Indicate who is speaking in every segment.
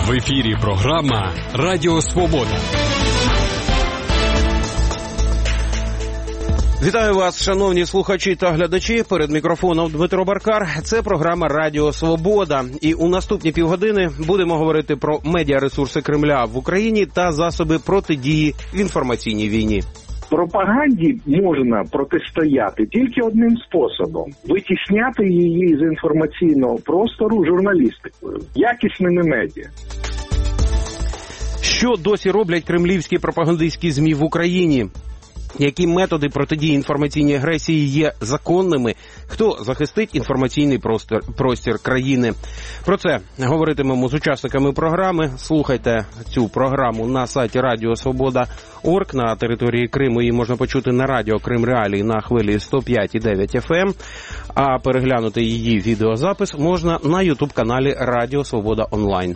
Speaker 1: В ефірі програма «Радіо Свобода».
Speaker 2: Вітаю вас, шановні слухачі та глядачі. Перед мікрофоном Дмитро Баркар. Це програма «Радіо Свобода». І у наступні півгодини будемо говорити про медіаресурси Кремля в Україні та засоби протидії в інформаційній війні.
Speaker 3: Пропаганді можна протистояти тільки одним способом – витісняти її з інформаційного простору журналістикою, якісними медіа.
Speaker 2: Що досі роблять кремлівські пропагандистські ЗМІ в Україні? Які методи протидії інформаційній агресії є законними? Хто захистить інформаційний простір країни? Про це говоритимемо з учасниками програми. Слухайте цю програму на сайті Радіосвобода.орг. На території Криму її можна почути на радіо Крим Реалії на хвилі 105,9 FM. А переглянути її відеозапис можна на ютуб-каналі Радіо Свобода Онлайн.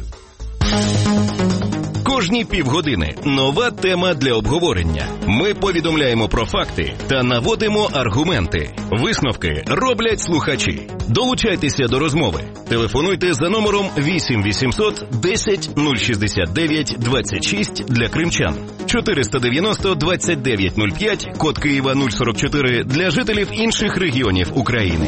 Speaker 4: Кожні півгодини нова тема для обговорення. Ми повідомляємо про факти та наводимо аргументи. Висновки роблять слухачі. Долучайтеся до розмови. Телефонуйте за номером 8 800 10 069 26 для кримчан. 490 29 05, код Києва 044 для жителів інших регіонів України.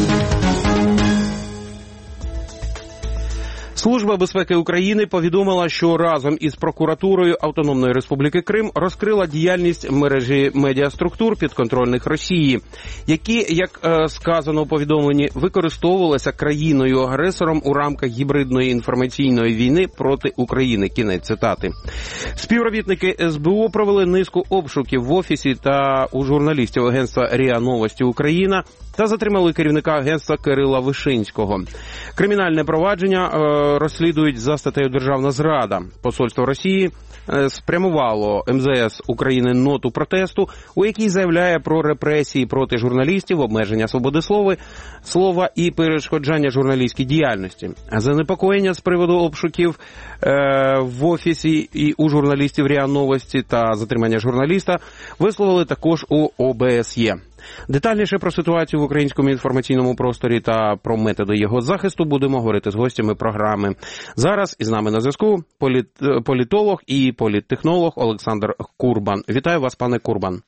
Speaker 2: Служба безпеки України повідомила, що разом із прокуратурою Автономної Республіки Крим розкрила діяльність мережі медіаструктур підконтрольних Росії, які, як сказано у повідомленні, використовувалися країною-агресором у рамках гібридної інформаційної війни проти України. Кінець цитати. Співробітники СБУ провели низку обшуків в офісі та у журналістів агентства РІА Новості Україна та затримали керівника агентства Кирила Вишинського. Кримінальне провадження розслідують за статтею «Державна зрада». Посольство Росії спрямувало МЗС України ноту протесту, у якій заявляє про репресії проти журналістів, обмеження свободи слова і перешкоджання журналістській діяльності. Занепокоєння з приводу обшуків в офісі і у журналістів РІА Новості та затримання журналіста висловили також у ОБСЄ. Детальніше про ситуацію в українському інформаційному просторі та про методи його захисту будемо говорити з гостями програми. Зараз із нами на зв'язку політолог і політтехнолог Олександр Курбан. Вітаю вас, пане Курбан.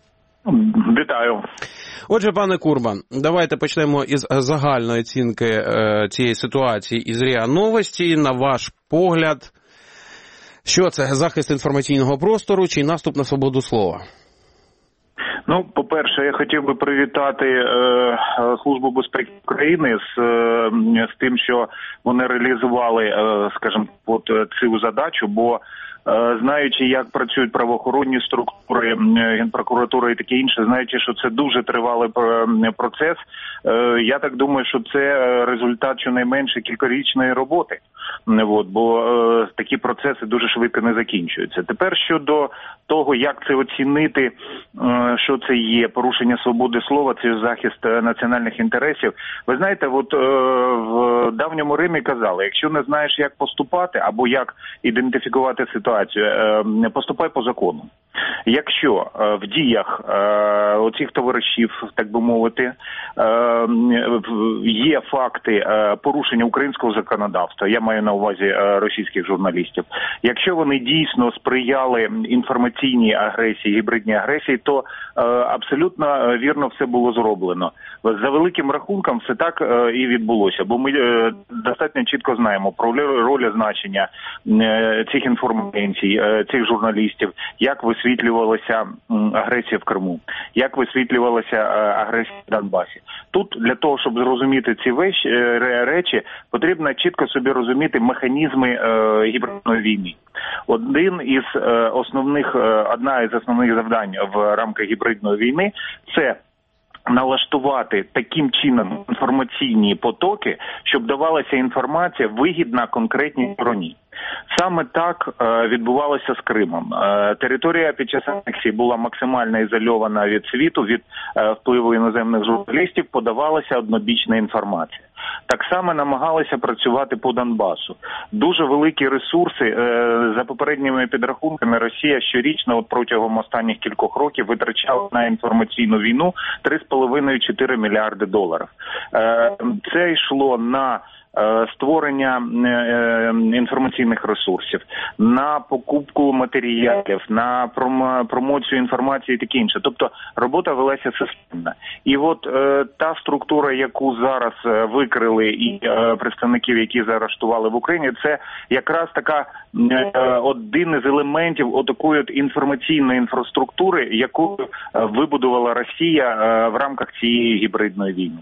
Speaker 3: Вітаю.
Speaker 2: Отже, пане Курбан, давайте почнемо із загальної оцінки цієї ситуації із РІА Новості. На ваш погляд, що це, захист інформаційного простору чи наступ на свободу слова?
Speaker 5: Ну, по-перше, я хотів би привітати Службу безпеки України з тим, що вони реалізували, скажімо, цю задачу, бо знаючи, як працюють правоохоронні структури, Генпрокуратура і таке інше, знаючи, що це дуже тривалий процес, я так думаю, що це результат щонайменше кількарічної роботи. Бо такі процеси дуже швидко не закінчуються. Тепер щодо того, як це оцінити, що це є порушення свободи слова, це захист національних інтересів. Ви знаєте, в давньому Римі казали, якщо не знаєш, як поступати або як ідентифікувати ситуацію, поступай по закону. Якщо в діях оцих товаришів, так би мовити, є факти порушення українського законодавства, я маю на увазі російських журналістів, якщо вони дійсно сприяли інформаційній агресії, гібридній агресії, то абсолютно вірно все було зроблено. За великим рахунком все так і відбулося, бо ми достатньо чітко знаємо про роль значення цих інформацій, цих журналістів, як висвітлювалася агресія в Криму, як висвітлювалася агресія в Донбасі. Тут для того, щоб зрозуміти ці речі, потрібно чітко собі розуміти механізми гібридної війни. Одна із основних завдань в рамках гібридної війни – це налаштувати таким чином інформаційні потоки, щоб давалася інформація вигідна конкретній стороні. Саме так відбувалося з Кримом. Територія під час анексії була максимально ізольована від світу, від впливу іноземних журналістів, подавалася однобічна інформація. Так само намагалися працювати по Донбасу. Дуже великі ресурси, за попередніми підрахунками, Росія щорічно протягом останніх кількох років витрачала на інформаційну війну 3,5-4 мільярди доларів. Це йшло на створення інформаційних ресурсів, на покупку матеріалів, на промоцію інформації і таке інше. Тобто робота велася системна. І от та структура, яку зараз викрили і представників, які заарештували в Україні, це якраз така один із елементів отакої от інформаційної інфраструктури, яку вибудувала Росія в рамках цієї гібридної війни.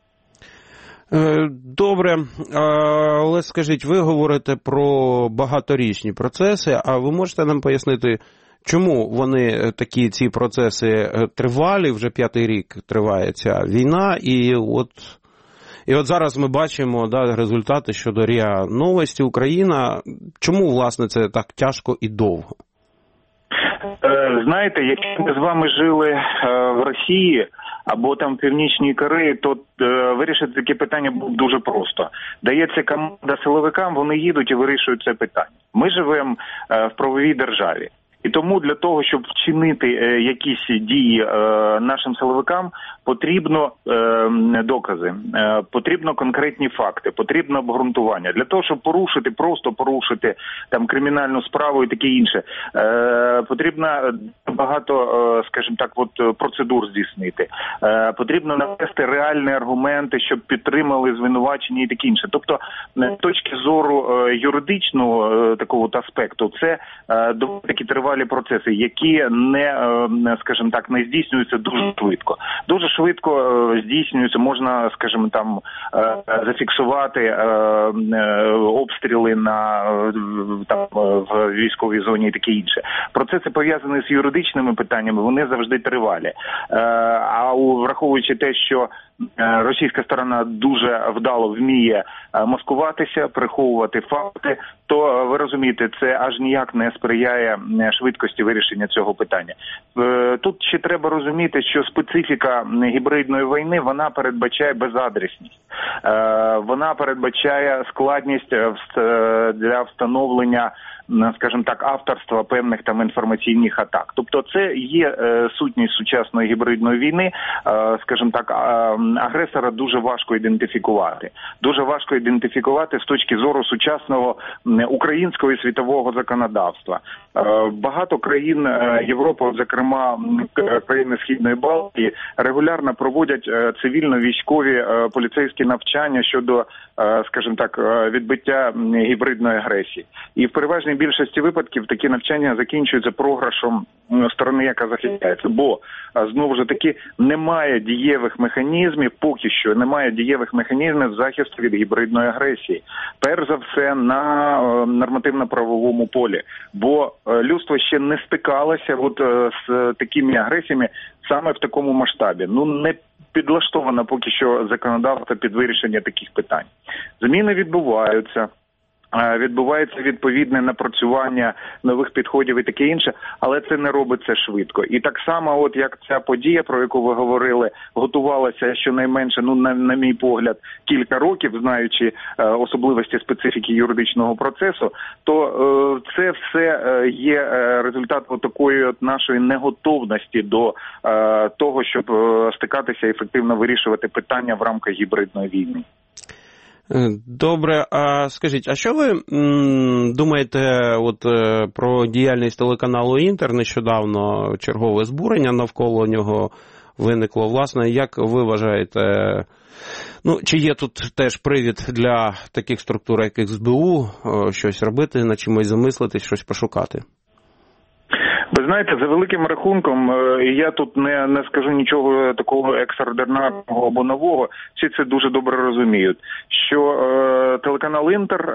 Speaker 2: Добре, але скажіть, ви говорите про багаторічні процеси, а ви можете нам пояснити, чому вони такі, ці процеси тривалі, вже 5-й рік триває ця війна, і от зараз ми бачимо результати щодо РІА Новості Україна. Чому, власне, це так тяжко і довго?
Speaker 5: Знаєте, якщо ми з вами жили в Росії або там в Північній Кореї, то вирішити таке питання було дуже просто. Дається команда силовикам, вони їдуть і вирішують це питання. Ми живемо в правовій державі. І тому для того, щоб вчинити якісь дії нашим силовикам, потрібно докази, потрібно конкретні факти, потрібно обґрунтування. Для того, щоб просто порушити там кримінальну справу і таке інше, потрібно багато, скажімо так, процедур здійснити. Потрібно навести реальні аргументи, щоб підтримали звинувачення і таке інше. Тобто, з точки зору юридичного такого аспекту, це доволі таки тривалі процеси, які не, скажімо так, не здійснюються дуже швидко. Дуже швидко здійснюються, можна, скажімо, там зафіксувати обстріли в військовій зоні і таке інше. Процеси, пов'язані з юридичними питаннями, вони завжди тривалі. А враховуючи те, що російська сторона дуже вдало вміє маскуватися, приховувати факти, то ви розумієте, це аж ніяк не сприяє швидкості вирішення цього питання. Тут ще треба розуміти, що специфіка гібридної війни, вона передбачає безадресність. Вона передбачає складність для встановлення, скажімо так, авторства певних там інформаційних атак. Тобто це є сутність сучасної гібридної війни, скажімо так, агресора дуже важко ідентифікувати. Дуже важко ідентифікувати з точки зору сучасного українського і світового законодавства. Багато країн Європи, зокрема країни Східної Балтії, регулярно проводять цивільно-військові поліцейські навчання щодо, скажімо так, відбиття гібридної агресії. І в переважній більшості випадків такі навчання закінчуються програшем сторони, яка захищається. Бо, знову ж таки, немає дієвих механізмів, поки що немає дієвих механізмів захисту від гібридної агресії. Перш за все на нормативно-правовому полі. Бо людство ще не стикалося з такими агресіями саме в такому масштабі. Не підлаштовано поки що законодавство під вирішення таких питань. Зміни відбуваються. Відбувається відповідне напрацювання нових підходів і таке інше, але це не робиться швидко. І так само, як ця подія, про яку ви говорили, готувалася щонайменше, на мій погляд, кілька років, знаючи особливості специфіки юридичного процесу, то це все є результат такої нашої неготовності до того, щоб стикатися і ефективно вирішувати питання в рамках гібридної війни.
Speaker 2: Добре, а скажіть, а що ви думаєте про діяльність телеканалу «Інтер»? Нещодавно чергове збурення навколо нього виникло. Власне, як ви вважаєте, чи є тут теж привід для таких структур, як СБУ, щось робити, над чимось замислитись, щось пошукати?
Speaker 5: Ви знаєте, за великим рахунком, і я тут не скажу нічого такого екстраординарного або нового, всі це дуже добре розуміють, що телеканал «Інтер»,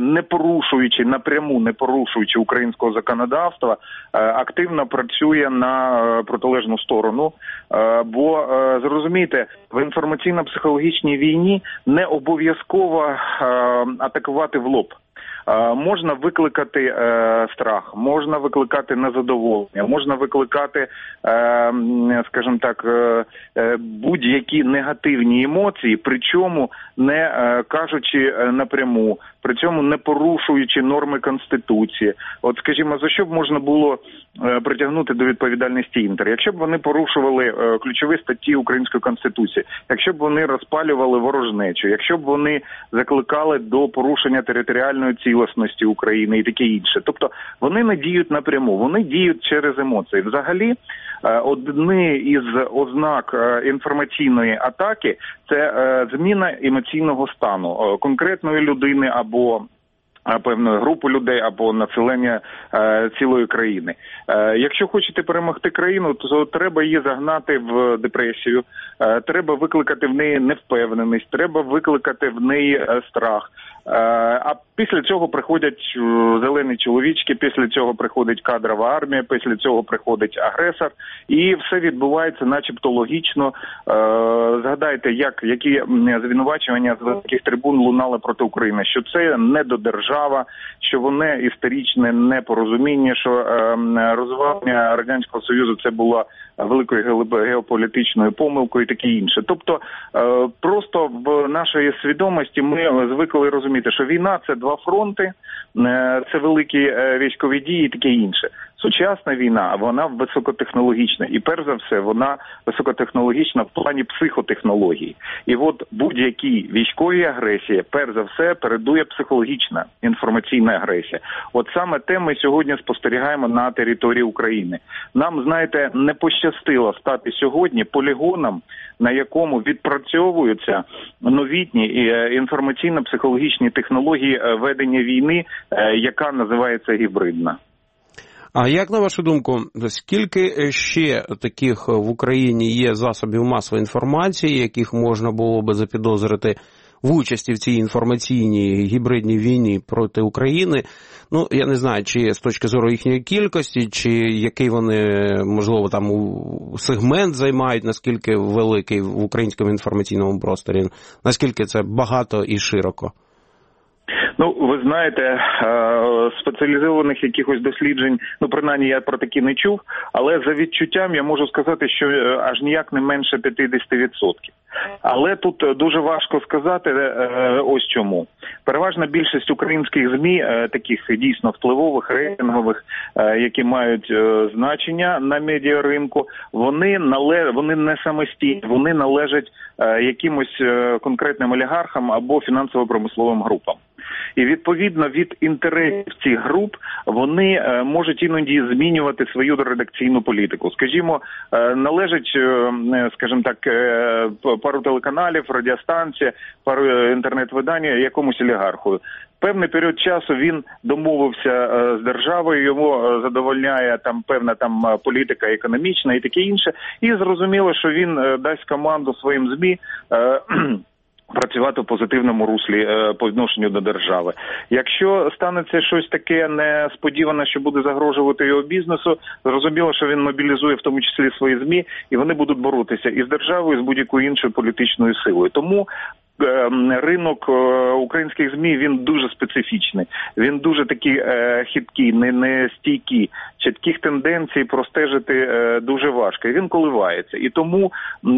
Speaker 5: напряму не порушуючи українського законодавства, активно працює на протилежну сторону, бо, зрозумійте, в інформаційно-психологічній війні не обов'язково атакувати в лоб. Можна викликати страх, можна викликати незадоволення, можна викликати, скажімо так, будь-які негативні емоції, причому не кажучи напряму, при цьому не порушуючи норми Конституції. От, скажімо, за що б можна було притягнути до відповідальності Інтер? Якщо б вони порушували ключові статті Української Конституції, якщо б вони розпалювали ворожнечу, якщо б вони закликали до порушення територіальної цілісності України і таке інше. Тобто вони не діють напряму, вони діють через емоції. Взагалі, одні із ознак інформаційної атаки – це зміна емоційного стану конкретної людини або певної групи людей або населення цілої країни. Якщо хочете перемогти країну, то треба її загнати в депресію, треба викликати в неї невпевненість, треба викликати в неї страх. А після цього приходять зелені чоловічки, після цього приходить кадрова армія, після цього приходить агресор, і все відбувається начебто логічно. Згадайте, які звинувачення з великих трибун лунали проти України, що це недодержава, що вони історичне непорозуміння, що розвалення Радянського Союзу це була великою геополітичною помилкою і таке інше. Тобто просто в нашій свідомості ми звикли розуміти, що війна – це два фронти, це великі військові дії і таке інше. Сучасна війна, вона високотехнологічна. І перш за все, вона високотехнологічна в плані психотехнологій. І от будь-якій військовій агресії, перш за все, передує психологічна інформаційна агресія. От саме те ми сьогодні спостерігаємо на території України. Нам, знаєте, не пощастило стати сьогодні полігоном, на якому відпрацьовуються новітні інформаційно-психологічні технології ведення війни, яка називається гібридна.
Speaker 2: А як, на вашу думку, скільки ще таких в Україні є засобів масової інформації, яких можна було би запідозрити в участі в цій інформаційній гібридній війні проти України? Ну, я не знаю, чи з точки зору їхньої кількості, чи який вони, можливо, там сегмент займають, наскільки великий в українському інформаційному просторі, наскільки це багато і широко?
Speaker 5: Ну, ви знаєте, спеціалізованих якихось досліджень, ну, принаймні я про такі не чув, але за відчуттям я можу сказати, що аж ніяк не менше 50%. Але тут дуже важко сказати ось чому. Переважна більшість українських ЗМІ, таких дійсно впливових, рейтингових, які мають значення на медіаринку, вони не самостійні, вони належать якимось конкретним олігархам або фінансово-промисловим групам. І, відповідно, від інтересів цих груп вони можуть іноді змінювати свою редакційну політику. Скажімо, належить, скажімо так, пару телеканалів, радіостанція, пару інтернет-видання якомусь олігарху. Певний період часу він домовився з державою, йому задовольняє там певна там політика економічна і таке інше. І зрозуміло, що він дасть команду своїм ЗМІ працювати в позитивному руслі по відношенню до держави. Якщо станеться щось таке несподіване, що буде загрожувати його бізнесу, зрозуміло, що він мобілізує в тому числі свої ЗМІ, і вони будуть боротися і з державою, і з будь-якою іншою політичною силою. Тому ринок українських ЗМІ, він дуже специфічний, він дуже такий хиткий, не стійкий. Чітких тенденцій простежити дуже важко, і він коливається. І тому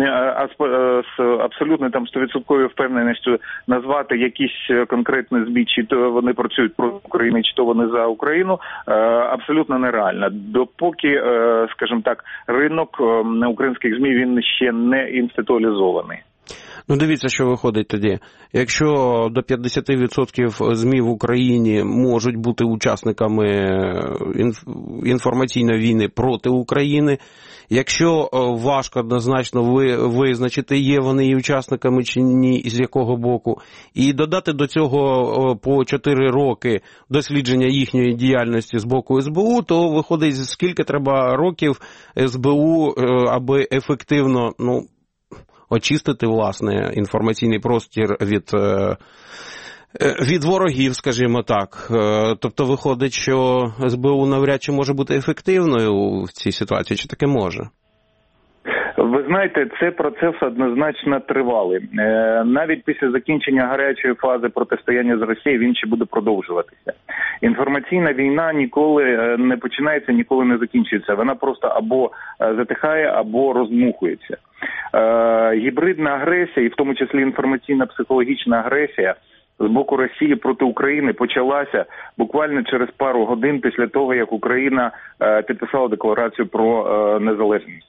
Speaker 5: з абсолютно там 100% впевненістю назвати якісь конкретні ЗМІ, чи то вони працюють проти України, чи то вони за Україну, абсолютно нереально. Допоки, скажімо так, ринок українських ЗМІ, він ще не інституалізований.
Speaker 2: Ну, дивіться, що виходить тоді. Якщо до 50% ЗМІ в Україні можуть бути учасниками інформаційної війни проти України, якщо важко однозначно визначити, є вони і учасниками чи ні, з якого боку, і додати до цього по 4 роки дослідження їхньої діяльності з боку СБУ, то виходить, скільки треба років СБУ, аби ефективно, очистити, власне, інформаційний простір від ворогів, скажімо так. Тобто виходить, що СБУ навряд чи може бути ефективною в цій ситуації, чи таке може?
Speaker 5: Ви знаєте, цей процес однозначно тривалий. Навіть після закінчення гарячої фази протистояння з Росією він ще буде продовжуватися. Інформаційна війна ніколи не починається, ніколи не закінчується. Вона просто або затихає, або роздмухується. Гібридна агресія, і в тому числі інформаційно-психологічна агресія з боку Росії проти України почалася буквально через пару годин після того, як Україна підписала декларацію про незалежність.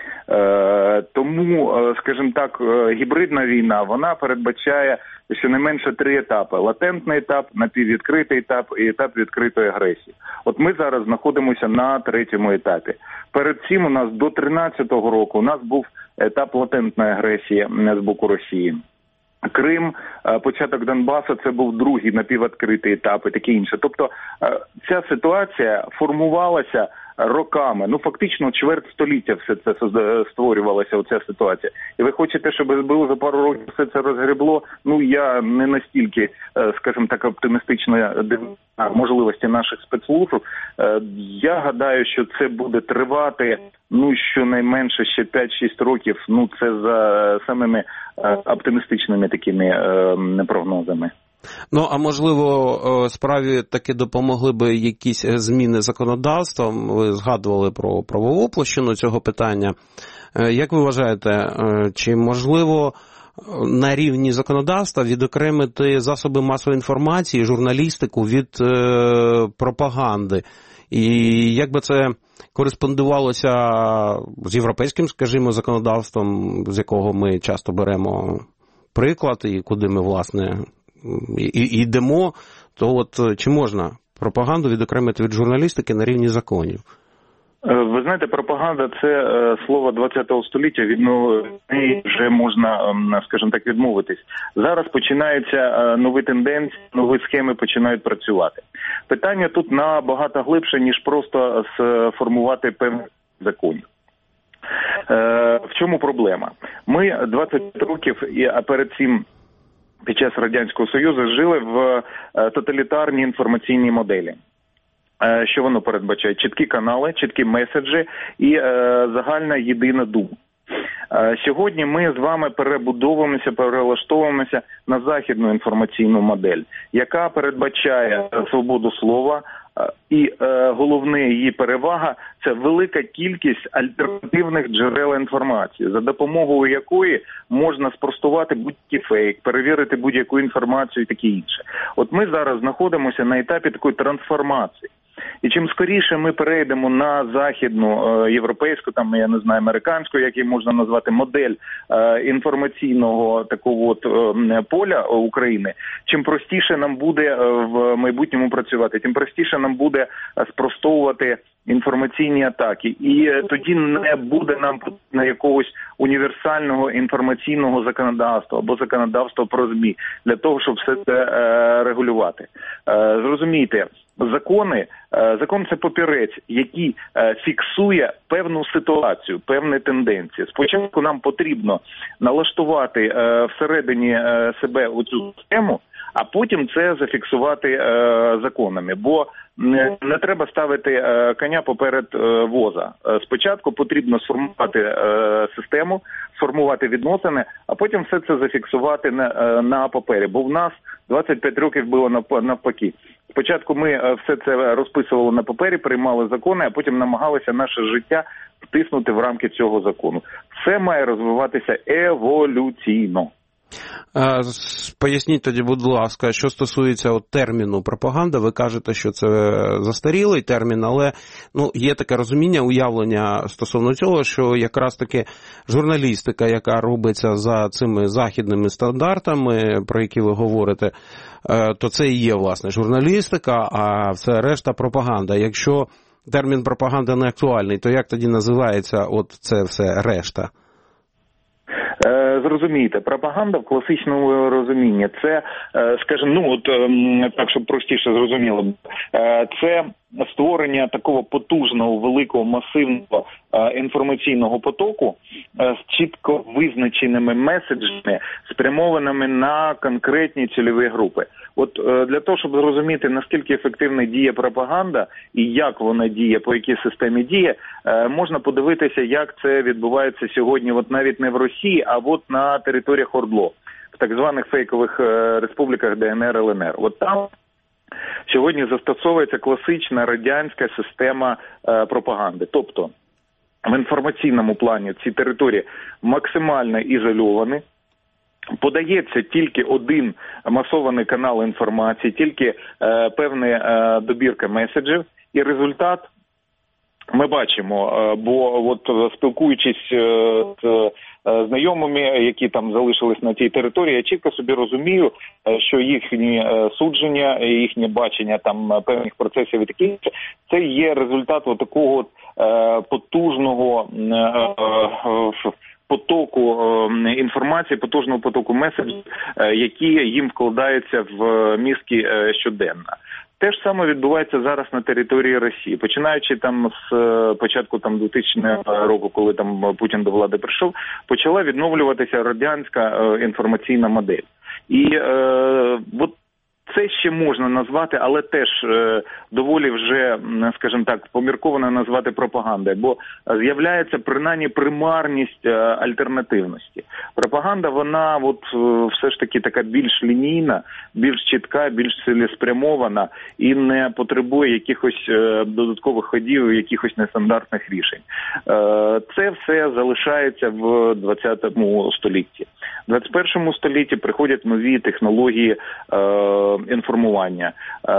Speaker 5: Тому, скажімо так, гібридна війна, вона передбачає щонайменше 3 етапи. Латентний етап, напіввідкритий етап і етап відкритої агресії. От ми зараз знаходимося на 3-му етапі. Перед цим у нас до 13-го року у нас був етап латентної агресії з боку Росії. Крим, початок Донбасу – це був другий напіввідкритий етап і таке інше. Тобто ця ситуація формувалася роками, фактично чверть століття все це створювалася, оця ситуація. І ви хочете, щоб було за пару років все це розгребло? Я не настільки, скажімо так, оптимістично дивлюся на можливості наших спецслужб. Я гадаю, що це буде тривати, щонайменше ще 5-6 років, це за самими оптимістичними такими прогнозами.
Speaker 2: А можливо, справі таки допомогли би якісь зміни законодавства? Ви згадували про правову площину цього питання. Як ви вважаєте, чи можливо на рівні законодавства відокремити засоби масової інформації, журналістику від пропаганди? І як би це кореспондувалося з європейським, скажімо, законодавством, з якого ми часто беремо приклад і куди ми, власне, і йдемо, то чи можна пропаганду відокремити від журналістики на рівні законів?
Speaker 5: Ви знаєте, пропаганда – це слово 20-го століття, від неї вже можна, скажімо так, відмовитись. Зараз починаються нові тенденції, нові схеми починають працювати. Питання тут набагато глибше, ніж просто сформувати певні закони. В чому проблема? Ми 20 років, а перед цим під час Радянського Союзу жили в тоталітарній інформаційній моделі. Що воно передбачає? Чіткі канали, чіткі меседжі і загальна єдина думка. Сьогодні ми з вами перебудовуємося, перелаштовуємося на західну інформаційну модель, яка передбачає свободу слова, і головна її перевага – це велика кількість альтернативних джерел інформації, за допомогою якої можна спростувати будь-який фейк, перевірити будь-яку інформацію і таке інше. От ми зараз знаходимося на етапі такої трансформації. І чим скоріше ми перейдемо на західну, європейську, американську, як її можна назвати, модель інформаційного такого поля України, чим простіше нам буде в майбутньому працювати, тим простіше нам буде спростовувати інформаційні атаки. І тоді не буде нам потрібно якогось універсального інформаційного законодавства або законодавства про ЗМІ для того, щоб все це регулювати. Зрозумійте, закон – це папірець, який фіксує певну ситуацію, певні тенденції. Спочатку нам потрібно налаштувати всередині себе оцю систему, а потім це зафіксувати законами. Бо не треба ставити коня поперед воза. Спочатку потрібно сформувати систему, сформувати відносини, а потім все це зафіксувати на папері. Бо в нас 25 років було навпаки. Спочатку ми все це розписували на папері, приймали закони, а потім намагалися наше життя втиснути в рамки цього закону. Все має розвиватися еволюційно.
Speaker 2: Поясніть тоді, будь ласка, що стосується терміну пропаганда. Ви кажете, що це застарілий термін, але є таке розуміння, уявлення стосовно цього, що якраз таки журналістика, яка робиться за цими західними стандартами, про які ви говорите, то це і є, власне, журналістика, а все решта пропаганда. Якщо термін пропаганда не актуальний, то як тоді називається це все решта?
Speaker 5: Зрозумійте, пропаганда в класичному розумінні – це, скажімо, так, щоб простіше зрозуміло, це створення такого потужного, великого, масивного інформаційного потоку з чітко визначеними меседжами, спрямованими на конкретні цільові групи. От для того, щоб зрозуміти, наскільки ефективно діє пропаганда і як вона діє, по якій системі діє, можна подивитися, як це відбувається сьогодні, от навіть не в Росії, а от на територіях ОРДЛО, в так званих фейкових республіках ДНР, ЛНР. От там сьогодні застосовується класична радянська система пропаганди. Тобто в інформаційному плані ці території максимально ізольовані, подається тільки один масований канал інформації, тільки певна добірка меседжів, і результат ми бачимо, бо от спілкуючись з знайомими, які там залишились на цій території, я чітко собі розумію, що їхні судження, їхнє бачення там певних процесів і таке, це є результат от такого потужного потоку інформації, потужного потоку меседжів, які їм вкладаються в мізки щоденно. Те ж саме відбувається зараз на території Росії. Починаючи там з початку 2000 року, коли там Путін до влади прийшов, почала відновлюватися радянська інформаційна модель. І от це ще можна назвати, але теж доволі вже, скажімо так, помірковано назвати пропагандою, бо з'являється принаймні примарність альтернативності. Пропаганда, вона от все ж таки така більш лінійна, більш чітка, більш цілеспрямована і не потребує якихось додаткових ходів, якихось нестандартних рішень. Це все залишається в 20 столітті. В 21 столітті приходять нові технології інформування.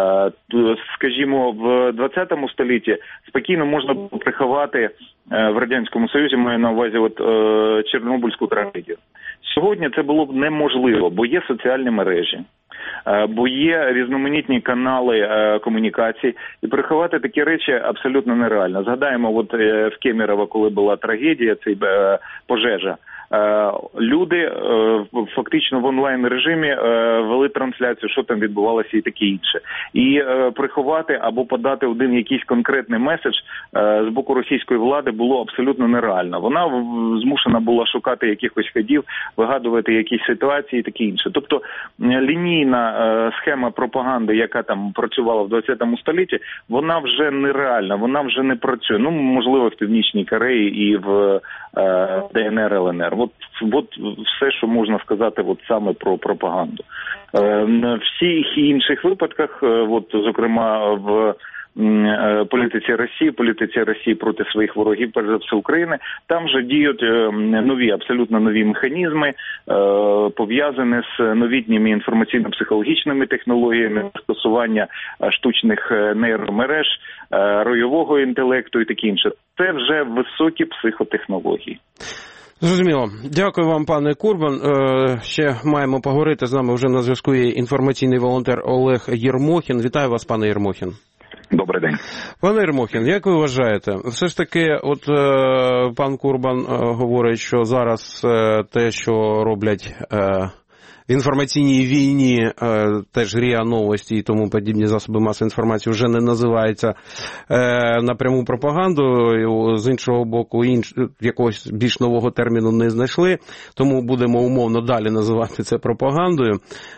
Speaker 5: Скажімо, в 20 столітті спокійно можна було приховати в Радянському Союзі, маю на увазі Чорнобильську трагедію. Сьогодні це було б неможливо, бо є соціальні мережі, бо є різноманітні канали комунікацій, і приховати такі речі абсолютно нереально. Згадаємо, от в Кемерово, коли була трагедія, цей пожежа, люди фактично в онлайн-режимі вели трансляцію, що там відбувалося і таке інше. І приховати або подати один якийсь конкретний меседж з боку російської влади було абсолютно нереально. Вона змушена була шукати якихось ходів, вигадувати якісь ситуації і таке інше. Тобто лінійна схема пропаганди, яка там працювала в 20 столітті, вона вже нереальна, вона вже не працює. Ну, можливо, в Північній Кореї і в ДНР, ЛНР. От все, що можна сказати саме про пропаганду. В всіх інших випадках, зокрема в політиці Росії проти своїх ворогів, перш за все України, там вже діють абсолютно нові механізми, пов'язані з новітніми інформаційно-психологічними технологіями, застосування штучних нейромереж, ройового інтелекту і таке інше. Це вже високі психотехнології.
Speaker 2: Зрозуміло. Дякую вам, пане Курбан. Ще маємо поговорити. З нами вже на зв'язку є інформаційний волонтер Олег Єрмохін. Вітаю вас, пане Єрмохін.
Speaker 6: Добрий день. Пане
Speaker 2: Єрмохін, як ви вважаєте, все ж таки, пан Курбан говорить, що зараз те, що роблять в інформаційній війні, теж РІА Новості і тому подібні засоби масової інформації вже не називаються напряму пропагандою, з іншого боку, якогось більш нового терміну не знайшли, тому будемо умовно далі називати це пропагандою.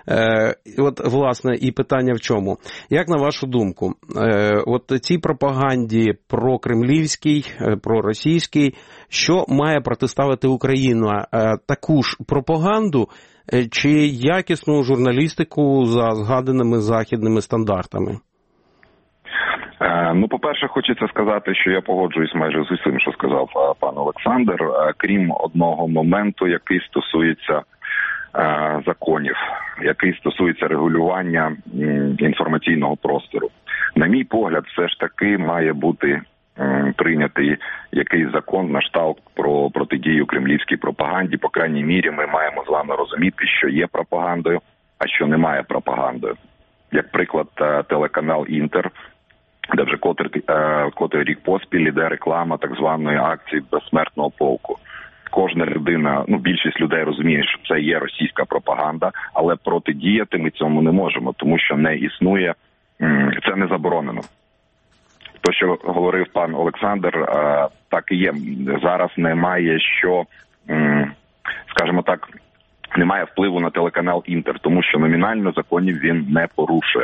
Speaker 2: Власне, і питання в чому? Як на вашу думку, цій пропаганді прокремлівській, проросійській, що має протиставити Україна? Таку ж пропаганду чи якісну журналістику за згаданими західними стандартами?
Speaker 6: По-перше, хочеться сказати, що я погоджуюсь майже з усім, що сказав пан Олександр, крім одного моменту, який стосується законів, який стосується регулювання інформаційного простору. На мій погляд, все ж таки має бути прийнятий якийсь закон на кшталт про протидію кремлівській пропаганді. По крайній мірі ми маємо з вами розуміти, що є пропагандою, а що немає пропагандою. Як приклад, телеканал «Інтер», де вже котрий рік поспіль іде реклама так званої акції безсмертного полку. Кожна людина, більшість людей розуміє, що це є російська пропаганда, але протидіяти ми цьому не можемо, тому що не існує, це не заборонено. То, що говорив пан Олександр, так і є. Зараз немає що, скажімо так, немає впливу на телеканал «Інтер», тому що номінально законів він не порушує.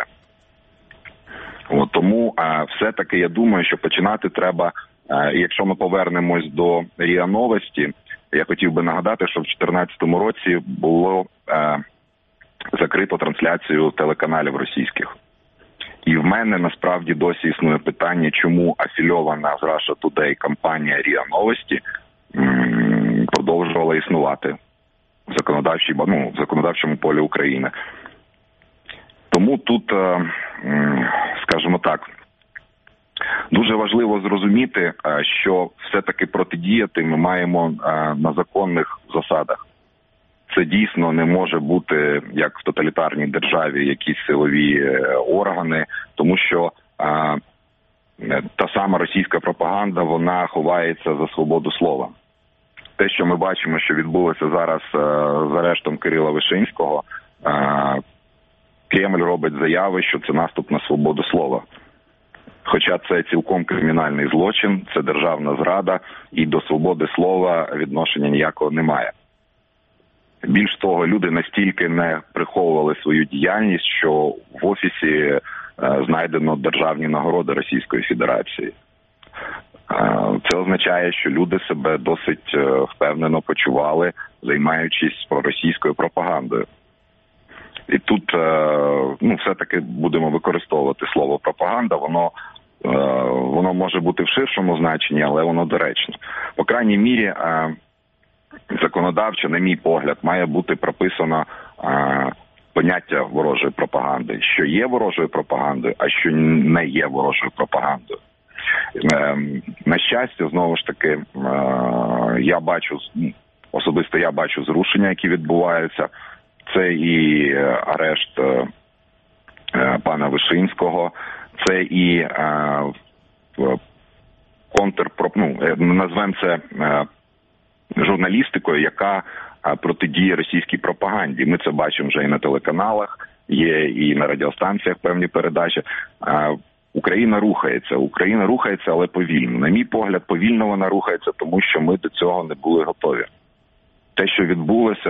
Speaker 6: Тому все-таки я думаю, що починати треба, якщо ми повернемось до РІА Новості, я хотів би нагадати, що в 2014 році було закрито трансляцію телеканалів російських. І в мене насправді досі існує питання, чому афільована з Russia Today компанія РІА Новості продовжувала існувати в законодавчому полі України. Тому тут, скажімо так, дуже важливо зрозуміти, що все-таки протидіяти ми маємо на законних засадах. Це дійсно не може бути, як в тоталітарній державі, якісь силові органи, тому що та сама російська пропаганда, вона ховається за свободу слова. Те, що ми бачимо, що відбулося зараз з арештом Кирила Вишинського, Кремль робить заяви, що це наступ на свободу слова. Хоча це цілком кримінальний злочин, це державна зрада, і до свободи слова відношення ніякого немає. Більш того, люди настільки не приховували свою діяльність, що в офісі знайдено державні нагороди Російської Федерації. Це означає, що люди себе досить впевнено почували, займаючись проросійською пропагандою. І тут все-таки будемо використовувати слово пропаганда, воно може бути в ширшому значенні, але воно доречно. По крайній мірі, законодавчо, на мій погляд, має бути прописано поняття ворожої пропаганди, що є ворожою пропагандою, а що не є ворожою пропагандою. На щастя, знову ж таки, особисто я бачу зрушення, які відбуваються. Це і арешт пана Вишинського, це і назвемо це журналістикою, яка протидіє російській пропаганді. Ми це бачимо вже і на телеканалах, є і на радіостанціях певні передачі. Україна рухається, але повільно. На мій погляд, повільно вона рухається, тому що ми до цього не були готові. Те, що відбулося,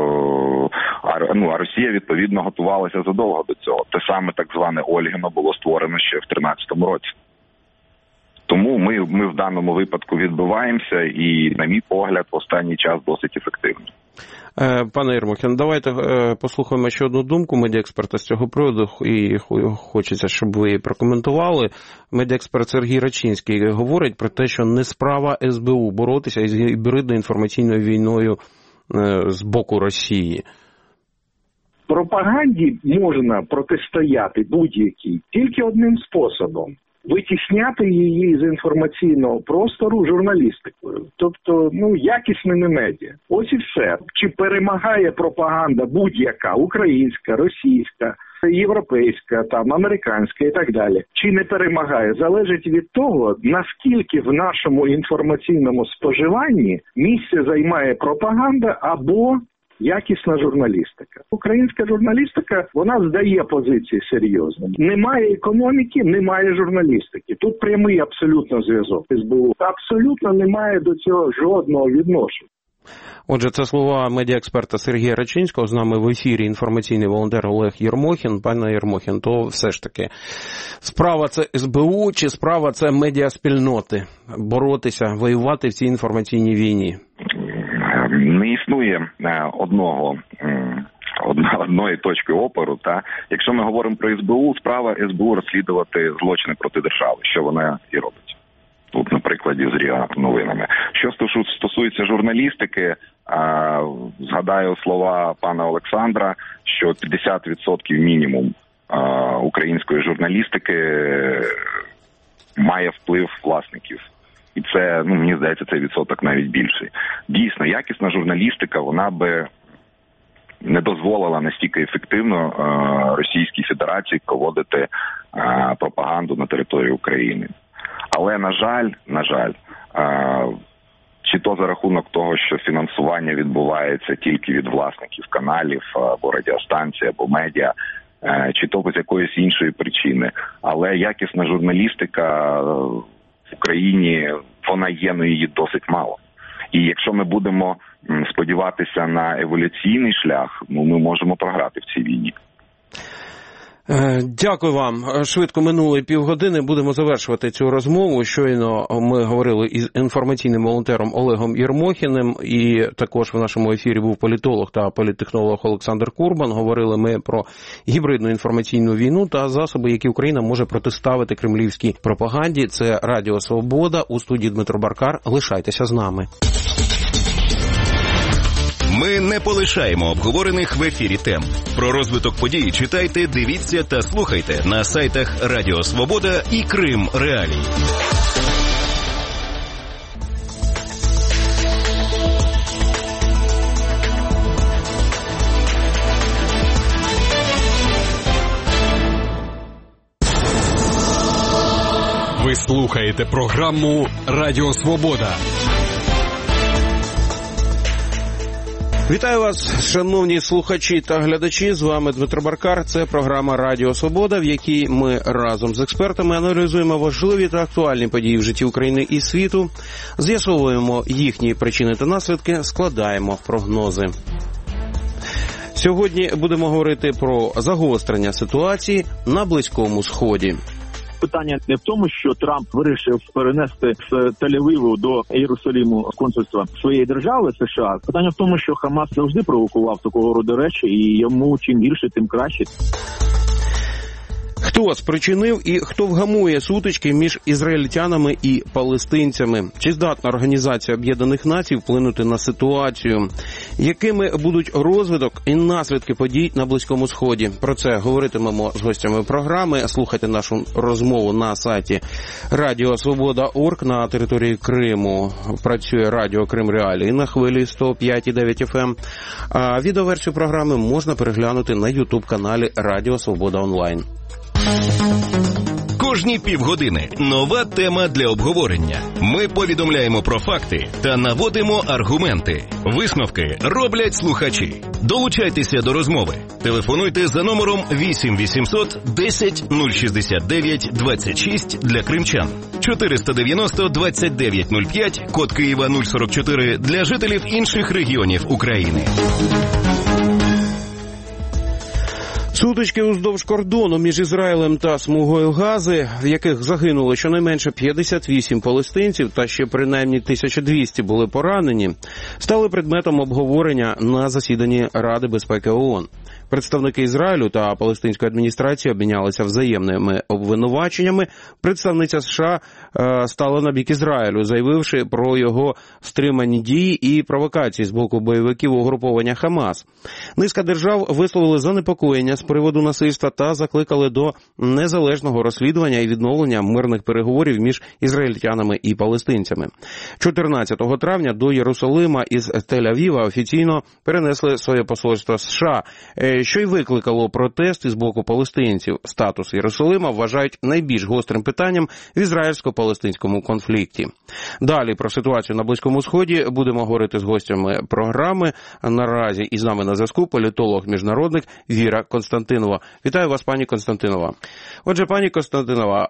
Speaker 6: а Росія, відповідно, готувалася задовго до цього. Те саме так зване Ольгино було створено ще в 2013 році. Тому ми в даному випадку відбиваємося і, на мій погляд, в останній час досить ефективно.
Speaker 2: Пане Єрмохін, давайте послухаємо ще одну думку медіаексперта з цього приводу, і хочеться, щоб ви її прокоментували. Медіаексперт Сергій Рачинський говорить про те, що не справа СБУ боротися із гібридною інформаційною війною з боку Росії.
Speaker 3: Пропаганді можна протистояти будь-якій тільки одним способом. Витісняти її з інформаційного простору журналістикою, тобто, якісними медіа. Ось і все. Чи перемагає пропаганда будь-яка, українська, російська, європейська, американська і так далі, чи не перемагає, залежить від того, наскільки в нашому інформаційному споживанні місце займає пропаганда або якісна журналістика. Українська журналістика, вона здає позиції серйозно. Немає економіки, немає журналістики. Тут прямий абсолютно зв'язок. СБУ абсолютно немає до цього жодного відношення.
Speaker 2: Отже, це слова медіаексперта Сергія Рачинського. З нами в ефірі інформаційний волонтер Олег Єрмохін. Пане Єрмохін, то все ж таки справа це СБУ чи справа це медіаспільноти? Боротися, воювати в цій інформаційній війні?
Speaker 6: Не існує одної точки опору. Якщо ми говоримо про СБУ, справа СБУ розслідувати злочини проти держави, що вона і робить. Тут на прикладі з РІА новинами. Що стосується журналістики, згадаю слова пана Олександра, що 50% мінімум української журналістики має вплив власників. І це, мені здається, цей відсоток навіть більший. Дійсно, якісна журналістика, вона би не дозволила настільки ефективно Російській Федерації проводити пропаганду на території України. Але, на жаль, чи то за рахунок того, що фінансування відбувається тільки від власників каналів, або радіостанцій, або медіа, чи то з якоїсь іншої причини. Але якісна журналістика в Україні, вона є, але її досить мало. І якщо ми будемо сподіватися на еволюційний шлях, ми можемо програти в цій війні.
Speaker 2: Дякую вам. Швидко минули півгодини. Будемо завершувати цю розмову. Щойно ми говорили із інформаційним волонтером Олегом Єрмохіним, і також в нашому ефірі був політолог та політтехнолог Олександр Курбан. Говорили ми про гібридну інформаційну війну та засоби, які Україна може протиставити кремлівській пропаганді. Це Радіо Свобода. У студії Дмитро Баркар. Лишайтеся з нами.
Speaker 4: Ми не полишаємо обговорених в ефірі тем. Про розвиток подій читайте, дивіться та слухайте на сайтах Радіо Свобода і Крим Реалій.
Speaker 1: Ви слухаєте програму Радіо Свобода.
Speaker 2: Вітаю вас, шановні слухачі та глядачі. З вами Дмитро Баркар. Це програма Радіо Свобода, в якій ми разом з експертами аналізуємо важливі та актуальні події в житті України і світу, з'ясовуємо їхні причини та наслідки, складаємо прогнози. Сьогодні будемо говорити про загострення ситуації на Близькому Сході.
Speaker 7: Питання не в тому, що Трамп вирішив перенести з Тель-Авіву до Єрусалиму консульства своєї держави США. Питання в тому, що Хамас завжди провокував такого роду речі, і йому чим більше, тим краще.
Speaker 2: Хто спричинив і хто вгамує сутички між ізраїльтянами і палестинцями? Чи здатна Організація Об'єднаних Націй вплинути на ситуацію? Якими будуть розвиток і наслідки подій на Близькому Сході? Про це говоритимемо з гостями програми. Слухайте нашу розмову на сайті Радіо Свобода.орг. На території Криму працює Радіо Крим Реалій на хвилі 105,9 FM. А відеоверсію програми можна переглянути на YouTube-каналі Радіо Свобода Онлайн.
Speaker 4: Кожні півгодини нова тема для обговорення. Ми повідомляємо про факти та наводимо аргументи. Висновки роблять слухачі. Долучайтеся до розмови. Телефонуйте за номером 8 800 10 069 26 для кримчан. 490 29 05, код Києва 044 для жителів інших регіонів України.
Speaker 2: Сутички уздовж кордону між Ізраїлем та Смугою Гази, в яких загинуло щонайменше 58 палестинців та ще принаймні 1200 були поранені, стали предметом обговорення на засіданні Ради безпеки ООН. Представники Ізраїлю та палестинської адміністрації обмінялися взаємними обвинуваченнями. Представниця США стала на бік Ізраїлю, заявивши про його стримані дії і провокації з боку бойовиків угруповання Хамас. Низка держав висловили занепокоєння з приводу насильства та закликали до незалежного розслідування і відновлення мирних переговорів між ізраїльтянами і палестинцями. 14 травня до Єрусалима із Тель-Авіва офіційно перенесли своє посольство США, що й викликало протести з боку палестинців. Статус Єрусалима вважають найбільш гострим питанням в ізраїльсько-палестинському конфлікті. Далі про ситуацію на Близькому Сході будемо говорити з гостями програми. Наразі із нами на зв'язку політолог-міжнародник Віра Константинова. Вітаю вас, пані Константинова. Отже, пані Константинова,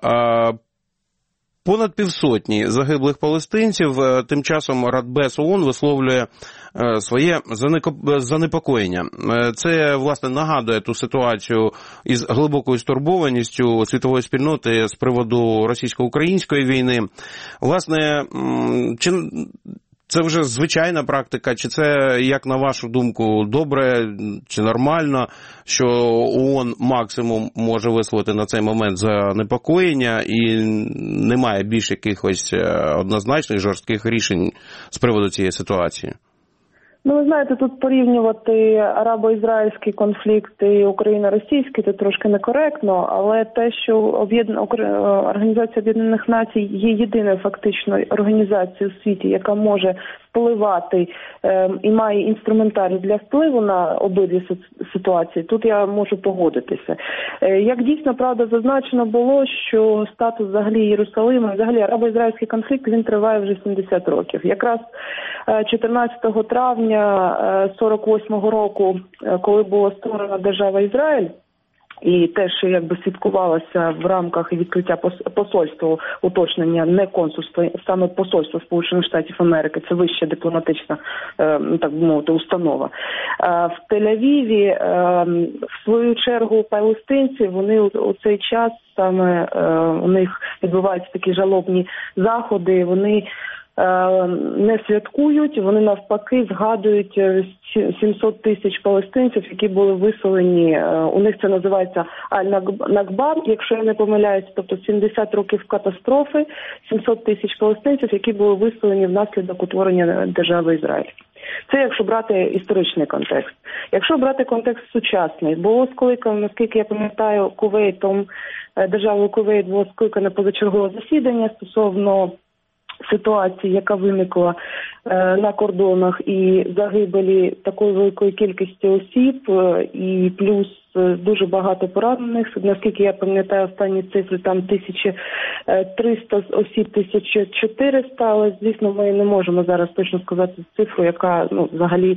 Speaker 2: понад 500 загиблих палестинців. Тим часом Радбез ООН висловлює своє занепокоєння. Це, власне, нагадує ту ситуацію із глибокою стурбованістю світової спільноти з приводу російсько-української війни. Власне, чи це вже звичайна практика, чи це, як на вашу думку, добре чи нормально, що ООН максимум може висловити на цей момент занепокоєння і немає більш якихось однозначних жорстких рішень з приводу цієї ситуації?
Speaker 8: Ну, ви знаєте, тут порівнювати арабо-ізраїльський конфлікт і україно-російський, це трошки некоректно, але те, що Організація Об'єднаних Націй є єдиною фактично організацією у світі, яка може впливати і має інструментарій для впливу на обидві ситуації, тут я можу погодитися. Як дійсно, правда, зазначено було, що статус взагалі Єрусалима, взагалі арабо-ізраїльський конфлікт, він триває вже 70 років. Якраз 14 травня 48-го року, коли була створена держава Ізраїль, і те, що якби слідкувалося в рамках відкриття посольства, уточнення, не консульства, саме посольство Сполучених Штатів Америки, це вища дипломатична, так би мовити, установа. В Тель-Авіві, в свою чергу, палестинці, вони у цей час саме у них відбуваються такі жалобні заходи, вони не святкують, вони навпаки згадують 700 тисяч палестинців, які були виселені, у них це називається Аль-Накба, якщо я не помиляюсь, тобто 70 років катастрофи, 700 тисяч палестинців, які були виселені внаслідок утворення держави Ізраїль. Це якщо брати історичний контекст. Якщо брати контекст сучасний, було скликано, наскільки я пам'ятаю, Кувейтом, державою Кувейт було скликане позачергове засідання стосовно ситуації, яка виникла на кордонах, і загибелі такої великої кількості осіб, і плюс дуже багато поранених. Наскільки я пам'ятаю, останні цифри там 1300 осіб, 1400, але, звісно, ми не можемо зараз точно сказати цифру, яка взагалі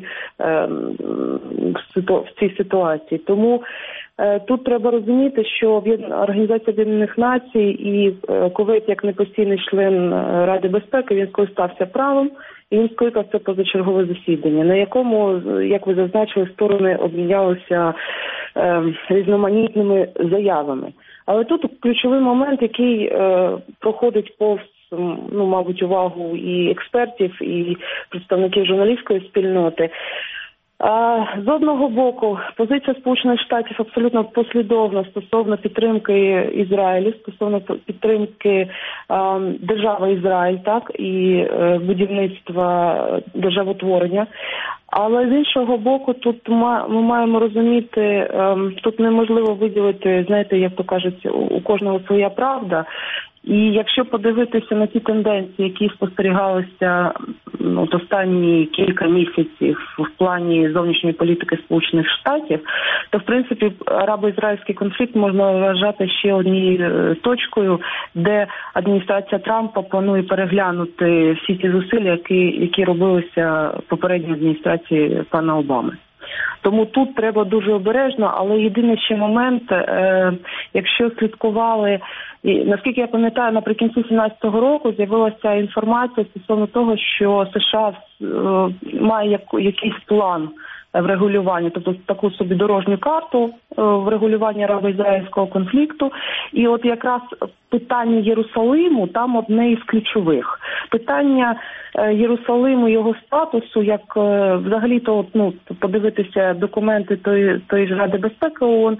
Speaker 8: в цій ситуації. Тому тут треба розуміти, що Організація Об'єднаних Націй і Кувейт, як непостійний член Ради безпеки, він скористався правом, і він скликав це позачергове засідання, на якому, як ви зазначили, сторони обмінялися різноманітними заявами. Але тут ключовий момент, який проходить повз, мабуть, увагу і експертів, і представників журналістської спільноти. З одного боку, позиція Сполучених Штатів абсолютно послідовна стосовно підтримки Ізраїлю, стосовно підтримки держави Ізраїль, так, і будівництва державотворення. Але з іншого боку, тут ми маємо розуміти, тут неможливо виділити, знаєте, як то кажуть, у кожного своя правда. І якщо подивитися на ті тенденції, які спостерігалися останні кілька місяців в плані зовнішньої політики Сполучених Штатів, то, в принципі, арабо-ізраїльський конфлікт можна вважати ще однією точкою, де адміністрація Трампа планує переглянути всі ті зусилля, які робилися попередньої адміністрації пана Обами. Тому тут треба дуже обережно, але єдиний ще момент, якщо слідкували, і, наскільки я пам'ятаю, наприкінці 2017 року з'явилася інформація стосовно того, що США має якийсь план врегулювання, тобто таку собі дорожню карту врегулювання арабо-ізраїльського конфлікту. І от якраз питання Єрусалиму там одне із ключових. Питання Єрусалиму, його статусу, як взагалі-то, подивитися документи тої ж Ради безпеки ООН,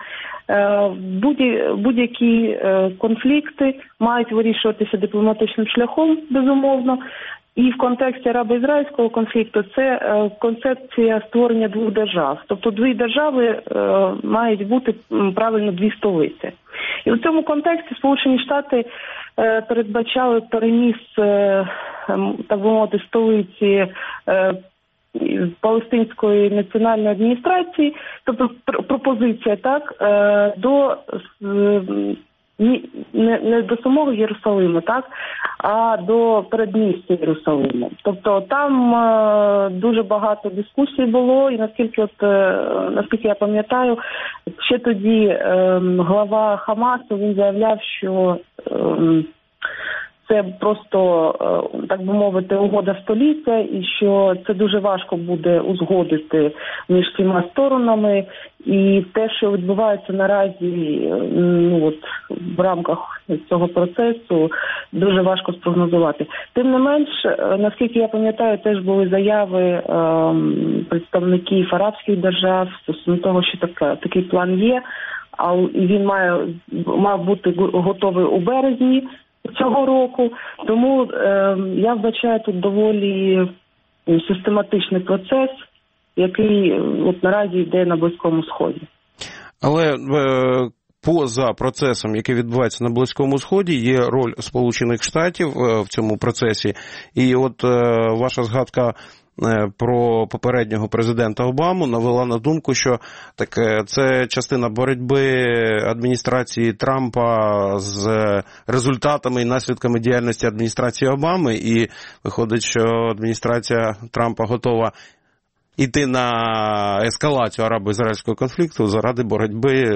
Speaker 8: будь-які конфлікти мають вирішуватися дипломатичним шляхом, безумовно. І в контексті арабо-ізраїльського конфлікту це концепція створення двох держав. Тобто дві держави мають бути правильно дві столиці. І в цьому контексті Сполучені Штати передбачали переніс, так би мовити, столиці Палестинської національної адміністрації, тобто пропозиція, так, до не до самого Єрусалиму, так, а до передмістя Єрусалиму. Тобто там дуже багато дискусій було, і наскільки я пам'ятаю, ще тоді глава Хамасу, він заявляв, що це просто, так би мовити, угода століття, і що це дуже важко буде узгодити між цими сторонами. І те, що відбувається наразі в рамках цього процесу, дуже важко спрогнозувати. Тим не менш, наскільки я пам'ятаю, теж були заяви представників арабських держав стосовно того, що такий план є, і він мав бути готовий у березні цього року. Тому я вбачаю тут доволі систематичний процес, який наразі йде на Близькому Сході.
Speaker 2: Але поза процесом, який відбувається на Близькому Сході, є роль Сполучених Штатів в цьому процесі. І от ваша згадка про попереднього президента Обаму навела на думку, що це частина боротьби адміністрації Трампа з результатами і наслідками діяльності адміністрації Обами, і виходить, що адміністрація Трампа готова йти на ескалацію арабо-ізраїльського конфлікту заради боротьби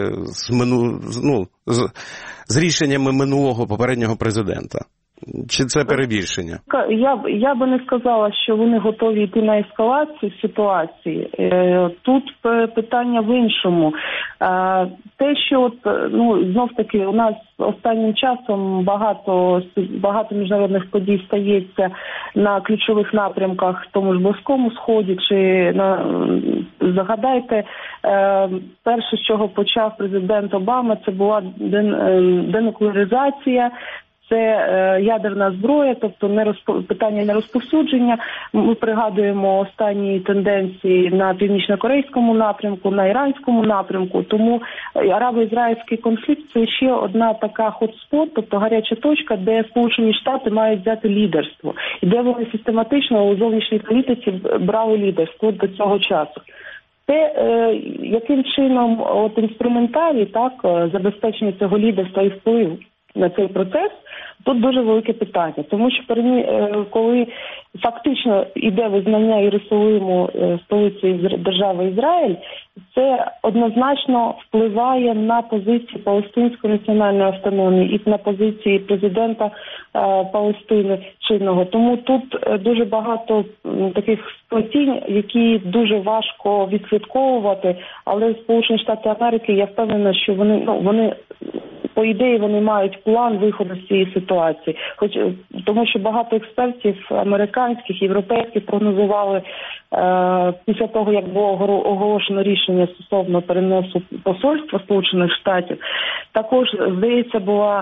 Speaker 2: з рішеннями минулого попереднього президента. Чи це перебільшення?
Speaker 8: Я би не сказала, що вони готові йти на ескалацію ситуації. Тут питання в іншому. Те, що знов таки у нас останнім часом багато міжнародних подій стається на ключових напрямках, в тому ж Близькому Сході, згадайте, перше, з чого почав президент Обама, це була денуклеаризація. Це ядерна зброя, тобто питання нерозповсюдження. Ми пригадуємо останні тенденції на північно-корейському напрямку, на іранському напрямку. Тому арабо-ізраїльський конфлікт – це ще одна така хотспот, тобто гаряча точка, де Сполучені Штати мають взяти лідерство. І де вони систематично у зовнішній політиці брали лідерство до цього часу. Те, яким чином інструментарій, забезпечення цього лідерства і вплив на цей процес, тут дуже велике питання. Тому що коли фактично йде визнання Єрусалиму столицею держави Ізраїль, це однозначно впливає на позиції Палестинської національної автономії і на позиції президента Палестини чинного. Тому тут дуже багато таких сплетінь, які дуже важко відслідковувати, але Сполучені Штати Америки, я впевнена, що вони по ідеї вони мають план виходу з цієї ситуації. Тому що багато експертів американських, європейських прогнозували після того, як було оголошено рішення стосовно переносу посольства Сполучених Штатів. Також, здається,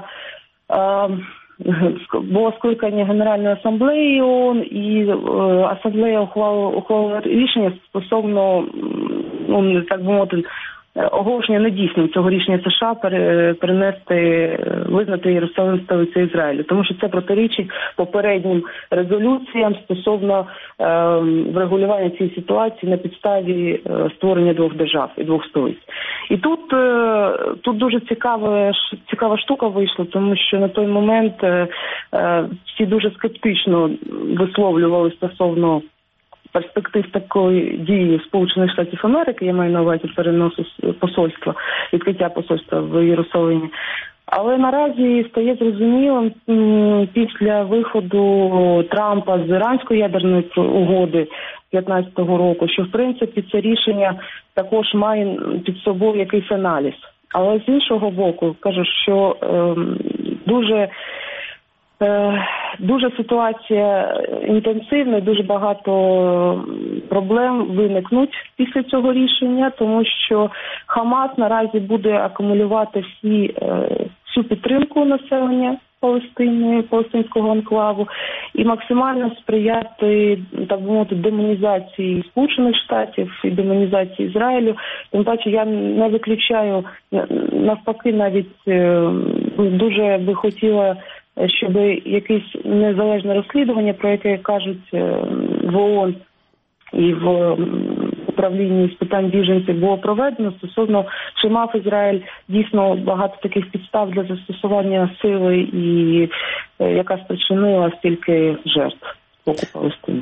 Speaker 8: було скликання Генеральної асамблеї ООН, і асамблея ухвалила рішення стосовно, так би мовити, оголошення недійсним цього рішення США визнати Єрусалим столицею Ізраїлю, тому що це протирічить попереднім резолюціям стосовно врегулювання цієї ситуації на підставі створення двох держав і двох столиць. І тут дуже цікава штука вийшла, тому що на той момент всі дуже скептично висловлювали стосовно перспектив такої дії Сполучених Штатів Америки, я маю на увазі переносу посольства, відкриття посольства в Єрусалимі. Але наразі стає зрозумілим після виходу Трампа з іранської ядерної угоди 2015 року, що в принципі це рішення також має під собою якийсь аналіз. Але з іншого боку, кажу, що дуже ситуація інтенсивна, дуже багато проблем виникнуть після цього рішення, тому що Хамас наразі буде акумулювати всю підтримку населення Палестинського анклаву і максимально сприяти, так би мовити, демонізації Сполучених Штатів і демонізації Ізраїлю. Тим паче я не виключаю, навпаки, навіть дуже би хотіла, щоб якесь незалежне розслідування, про яке кажуть в ООН і в управлінні з питань біженців, було проведено стосовно, чи мав Ізраїль дійсно багато таких підстав для застосування сили, і яка спричинила стільки жертв з боку Палестини.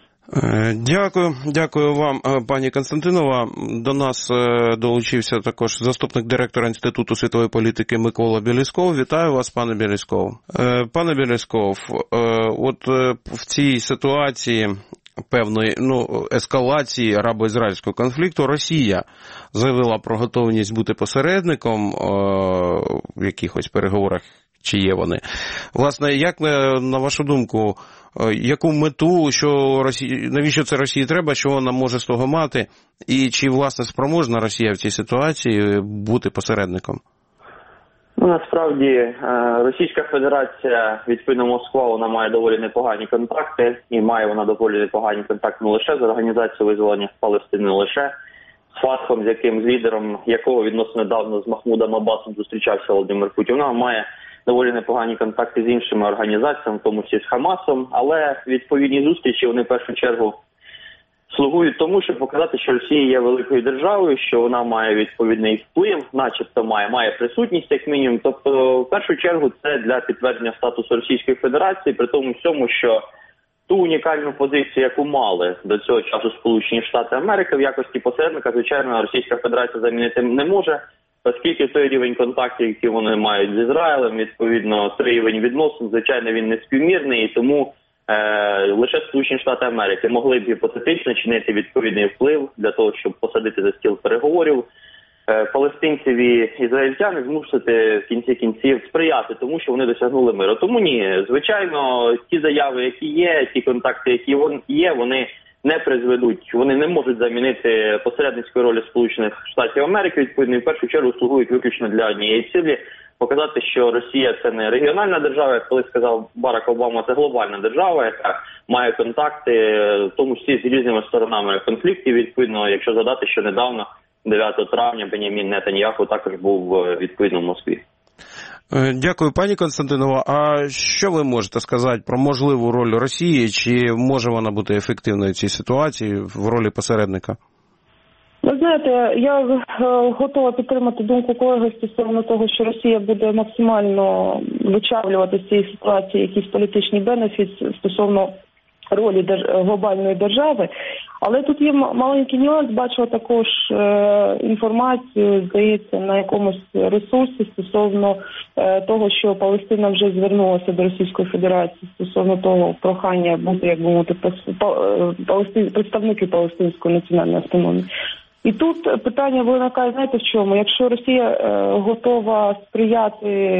Speaker 2: Дякую вам, пані Константинова. До нас долучився також заступник директора Інституту світової політики Микола Бєлєсков. Вітаю вас, пане Бєлєсков. Пане Бєлєсков, от в цій ситуації певної ескалації арабо-ізраїльського конфлікту Росія заявила про готовність бути посередником в якихось переговорах, чи є вони. Власне, як, на вашу думку, яку мету, навіщо це Росії треба, що вона може з того мати, і чи, власне, спроможна Росія в цій ситуації бути посередником?
Speaker 9: Насправді, Російська Федерація, відповідно Москва, вона має доволі непогані контакти, і має вона доволі непогані контакти не лише з Організацією визволення Палестини, не лише з Фатхом, з лідером якого відносно недавно з Махмудом Аббасом зустрічався Володимир Путін. Вона має доволі непогані контакти з іншими організаціями, в тому числі з Хамасом, але відповідні зустрічі, вони в першу чергу слугують тому, щоб показати, що Росія є великою державою, що вона має відповідний вплив, начебто має присутність, як мінімум. Тобто, в першу чергу, це для підтвердження статусу Російської Федерації, при тому всьому, що ту унікальну позицію, яку мали до цього часу Сполучені Штати Америки в якості посередника, звичайно, Російська Федерація замінити не може, оскільки той рівень контактів, які вони мають з Ізраїлем, відповідно, той рівень відносин, звичайно, він не співмірний, і тому лише Сполучені Штати Америки могли б гіпотетично чинити відповідний вплив для того, щоб посадити за стіл переговорів палестинців і ізраїльтян, змусити в кінці кінців сприяти тому, що вони досягнули миру. Тому ні, звичайно, ті заяви, які є, ті контакти, які є, вони не призведуть, вони не можуть замінити посередницької ролі Сполучених Штатів Америки, відповідно, і в першу чергу слугують виключно для однієї цілі – показати, що Росія – це не регіональна держава, як колись сказав Барак Обама, це глобальна держава, яка має контакти, в тому числі з різними сторонами конфліктів, відповідно, якщо згадати, що недавно, 9 травня, Бенямін Нетаньяху також був відповідно в Москві.
Speaker 2: Дякую, пані Константинова. А що ви можете сказати про можливу роль Росії? Чи може вона бути ефективною в цій ситуації в ролі посередника?
Speaker 8: Ви знаєте, я готова підтримати думку колеги стосовно того, що Росія буде максимально вичавлювати з цієї ситуації якісь політичні бенефіти стосовно ролі глобальної держави. Але тут є маленький нюанс, бачила також інформацію, здається, на якомусь ресурсі стосовно того, що Палестина вже звернулася до Російської Федерації стосовно того прохання бути, як би мовити, представники Палестинської національної автономії. І тут питання виникає, знаєте, в чому? Якщо Росія готова сприяти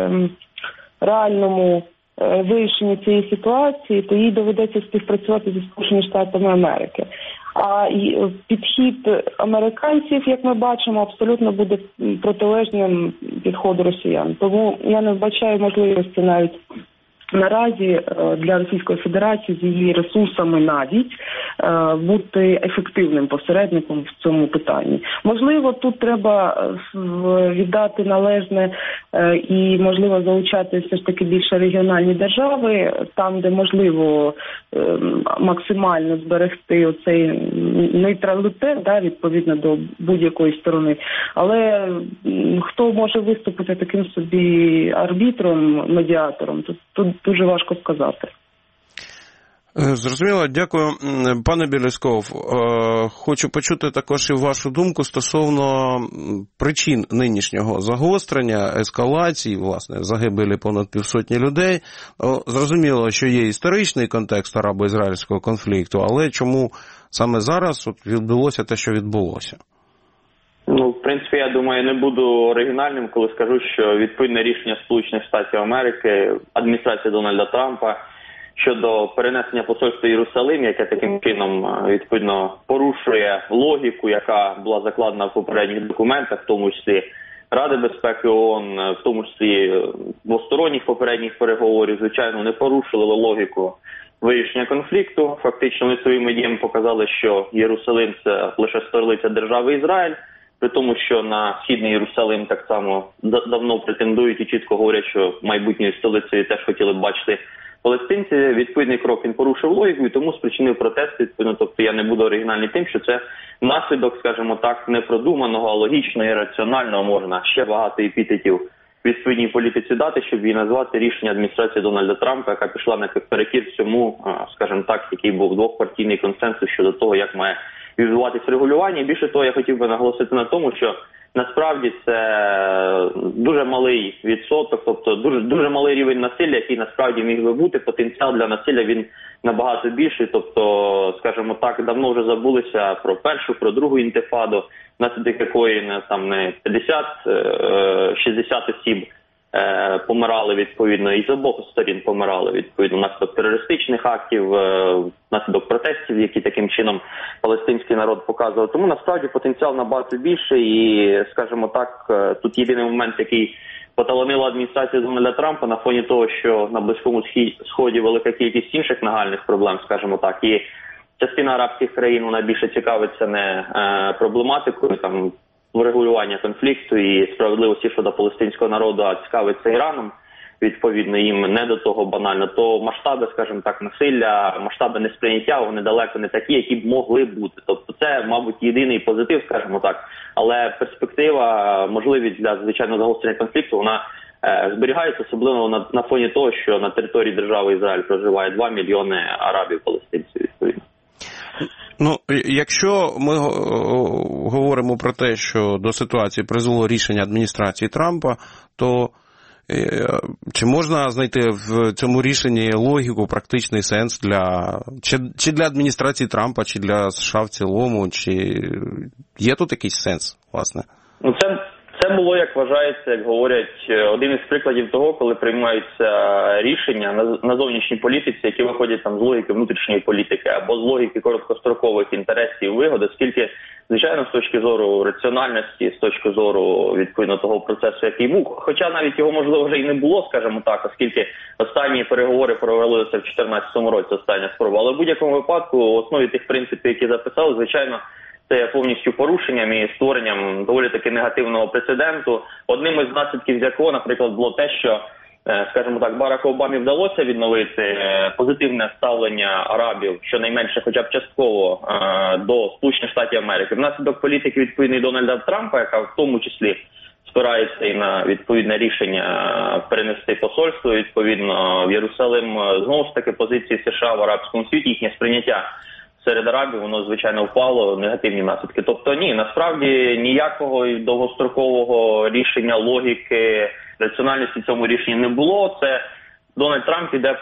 Speaker 8: реальному вирішенню цієї ситуації, то їй доведеться співпрацювати зі Сполученими Штатами Америки. А підхід американців, як ми бачимо, абсолютно буде протилежним підходу росіян. Тому я не вбачаю можливості навіть наразі для Російської Федерації з її ресурсами навіть бути ефективним посередником в цьому питанні. Можливо, тут треба віддати належне і, можливо, залучати все ж таки більше регіональні держави, там, де можливо максимально зберегти оцей нейтралітет, да, відповідно до будь-якої сторони. Але хто може виступити таким собі арбітром, медіатором, тут дуже важко сказати.
Speaker 2: Зрозуміло, дякую. Пане Белясков, хочу почути також і вашу думку стосовно причин нинішнього загострення, ескалації, власне, загибелі понад 500 людей. Зрозуміло, що є історичний контекст арабо-ізраїльського конфлікту, але чому саме зараз відбулося те, що відбулося?
Speaker 9: Ну, в принципі, я думаю, не буду оригінальним, коли скажу, що відповідне рішення Сполучених Штатів Америки, адміністрації Дональда Трампа щодо перенесення посольства в Єрусалим, яке таким чином, відповідно, порушує логіку, яка була закладена в попередніх документах, в тому числі Ради безпеки ООН, в тому числі двосторонніх попередніх переговорів, звичайно, не порушували логіку вирішення конфлікту. Фактично, ми своїми діями показали, що Єрусалим – це лише столиця держави Ізраїль, при тому, що на Східний Єрусалим так само давно претендують і чітко говорять, що майбутньою столицею теж хотіли б бачити палестинці. Відповідний крок він порушив логіку і тому спричинив протести. Відповідно, тобто я не буду оригінальний тим, що це наслідок, скажімо так, непродуманого, а логічного і раціонального, можна ще багато епітетів відповідній політиці дати, щоб її назвати рішення адміністрації Дональда Трампа, яка пішла наперекір всьому, скажімо так, який був двохпартійний консенсус щодо того, як має відбуватись регулювання. І більше того, я хотів би наголосити на тому, що насправді це дуже малий відсоток, тобто дуже малий рівень насилля, який насправді міг би бути. Потенціал для насилля він набагато більший, тобто, скажімо так, давно вже забулися про першу, про другу інтифаду, внаслідок якої не 50-60 осіб помирали відповідно, і з обох сторін помирали відповідно внаслідок терористичних актів, внаслідок протестів, які таким чином палестинський народ показував. Тому насправді потенціал набагато більший і, скажімо так, тут єдиний момент, який поталанила адміністрація Дональда Трампа на фоні того, що на Близькому Сході велика кількість інших нагальних проблем, скажімо так, і частина арабських країн, вона більше цікавиться не проблематикою там врегулювання конфлікту і справедливості щодо палестинського народу, а цікавиться Іраном, відповідно, їм не до того банально, то масштаби, скажімо так, насилля, масштаби несприйняття, вони далеко не такі, які б могли бути. Тобто це, мабуть, єдиний позитив, скажімо так, але перспектива, можливість для, звичайно, загострення конфлікту, вона зберігається, особливо на фоні того, що на території держави Ізраїль проживає 2 мільйони арабів-палестинців, відповідно.
Speaker 2: Ну, якщо ми говоримо про те, що до ситуації призвело рішення адміністрації Трампа, то чи можна знайти в цьому рішенні логіку, практичний сенс чи для адміністрації Трампа, чи для США в цілому, чи є тут якийсь сенс, власне?
Speaker 9: Ну, це було, як вважається, як говорять, один із прикладів того, коли приймаються рішення на зовнішній політиці, які виходять там з логіки внутрішньої політики або з логіки короткострокових інтересів і вигод, оскільки, звичайно, з точки зору раціональності, з точки зору, відповідно, того процесу, який був, хоча навіть його, можливо, вже і не було, скажімо так, оскільки останні переговори провелися в 2014 році, остання спроба, але в будь-якому випадку в основі тих принципів, які записали, звичайно, це є повністю порушенням і створенням доволі таки негативного прецеденту. Одним із наслідків якого, наприклад, було те, що, скажімо так, Бараку Обамі вдалося відновити позитивне ставлення арабів, щонайменше хоча б частково, до Сполучених Штатів Америки. Внаслідок політики відповідної Дональда Трампа, яка в тому числі спирається і на відповідне рішення перенести посольство, відповідно, в Єрусалим, знову ж таки, позиції США в арабському світі, їхнє сприйняття серед арабів, воно, звичайно, впало, негативні наслідки. Тобто, ні, насправді ніякого довгострокового рішення, логіки, раціональності в цьому рішенні не було. Це Дональд Трамп іде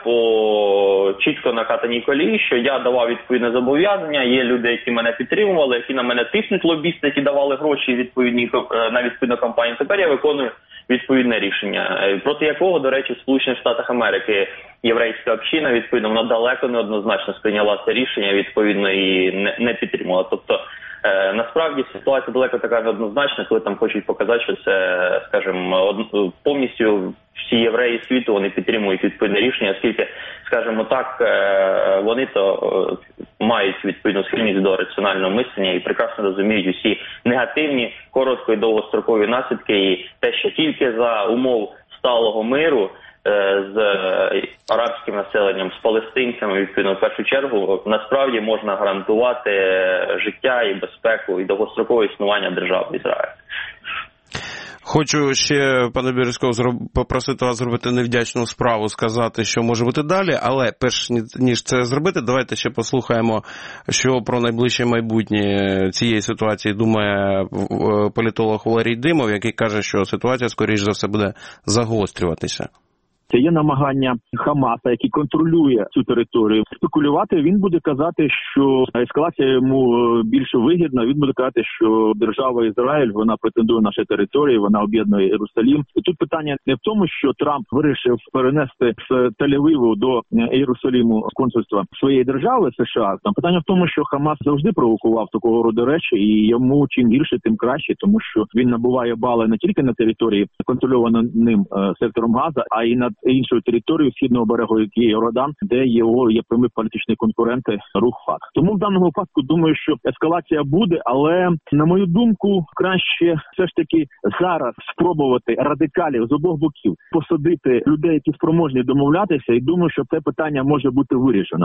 Speaker 9: по чітко накатаній колії, що я давав відповідне зобов'язання, є люди, які мене підтримували, які на мене тиснуть, лобісти, які давали гроші на відповідну кампанію. Тепер я виконую відповідне рішення, проти якого, до речі, в Сполучених Штатах Америки єврейська община, відповідно, вона далеко не однозначно сприйняла це рішення, відповідно, і не підтримувала. Тобто, насправді ситуація далеко така неоднозначна, коли там хочуть показати, що це, скажімо, повністю всі євреї світу, вони підтримують відповідне рішення, оскільки, скажімо так, вони то мають відповідну схильність до раціонального мислення і прекрасно розуміють усі негативні, коротко і довгострокові наслідки, і те, що тільки за умов сталого миру з арабським населенням, з палестинцями, відповідно, в першу чергу, насправді можна гарантувати життя і безпеку і довгострокове існування держави Ізраїль.
Speaker 2: Хочу ще, пане Березков, попросити вас зробити невдячну справу, сказати, що може бути далі, але перш ніж це зробити, давайте ще послухаємо, що про найближче майбутнє цієї ситуації думає політолог Валерій Димов, який каже, що ситуація, скоріш за все, буде загострюватися.
Speaker 7: Це є намагання Хамаса, який контролює цю територію, спекулювати. Він буде казати, що ескалація йому більше вигідна. Він буде казати, що держава Ізраїль, вона претендує на наші території, вона об'єднує Єрусалим. І тут питання не в тому, що Трамп вирішив перенести з Тель-Авіву до Єрусалиму консульства своєї держави США. Там питання в тому, що Хамас завжди провокував такого роду речі, і йому чим гірше, тим краще, тому що він набуває бали не тільки на території, контрольованої ним сектором Газа, а й над іншою територією східного берегу, який Йордан, де його є прямі політичні конкуренти рух ФАТ. Тому в даному випадку думаю, що ескалація буде, але на мою думку, краще все ж таки зараз спробувати радикалів з обох боків посадити людей, які спроможні домовлятися, і думаю, що це питання може бути вирішено.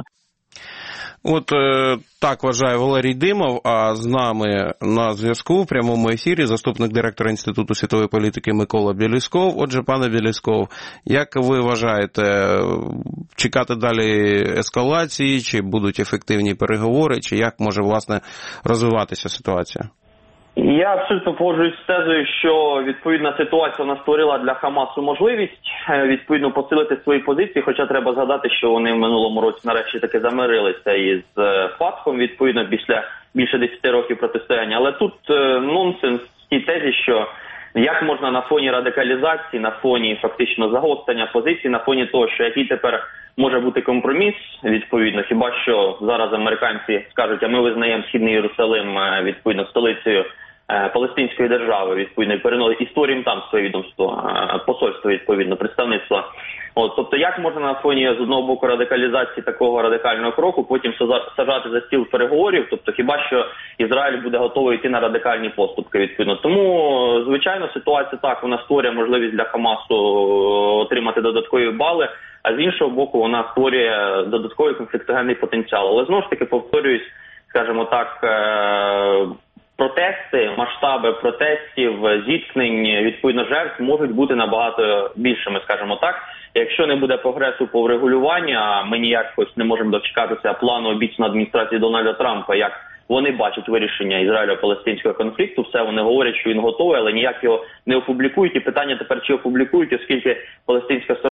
Speaker 2: От так вважає Валерій Димов, а з нами на зв'язку в прямому ефірі заступник директора Інституту світової політики Микола Білісков. Отже, пане Білісков, як ви вважаєте, чекати далі ескалації, чи будуть ефективні переговори, чи як може, власне, розвиватися ситуація?
Speaker 9: Я абсолютно погоджуюсь з тезою, що відповідна ситуація вона створила для Хамасу можливість відповідно посилити свої позиції, хоча треба згадати, що вони в минулому році нарешті таки замирилися із Фатхом, відповідно, після більше 10 років протистояння. Але тут нонсенс в тій тезі, що як можна на фоні радикалізації, на фоні фактично загострення позицій, на фоні того, що який тепер може бути компроміс, відповідно, хіба що зараз американці скажуть, а ми визнаємо Східний Єрусалим, відповідно, столицею Палестинської держави, відповідно, і створюємо там своє відомство, посольство, відповідно, представництво. Тобто, як можна на фоні, з одного боку, радикалізації такого радикального кроку, потім сажати за стіл переговорів, тобто, хіба що Ізраїль буде готовий йти на радикальні поступки, відповідно. Тому, звичайно, ситуація так, вона створює можливість для Хамасу отримати додаткові бали, а з іншого боку, вона створює додатковий конфліктогенний потенціал. Але, знову ж таки, повторююсь, скажімо так, протести, масштаби протестів, зіткнень, відповідно жертв можуть бути набагато більшими, скажімо так. Якщо не буде прогресу по врегулюванню, а ми ніяк не можемо дочекатися плану обіцяної адміністрації Дональда Трампа, як вони бачать вирішення Ізраїльо-палестинського конфлікту, все вони говорять, що він готовий, але ніяк його не опублікують. І питання тепер, чи опублікують, оскільки палестинська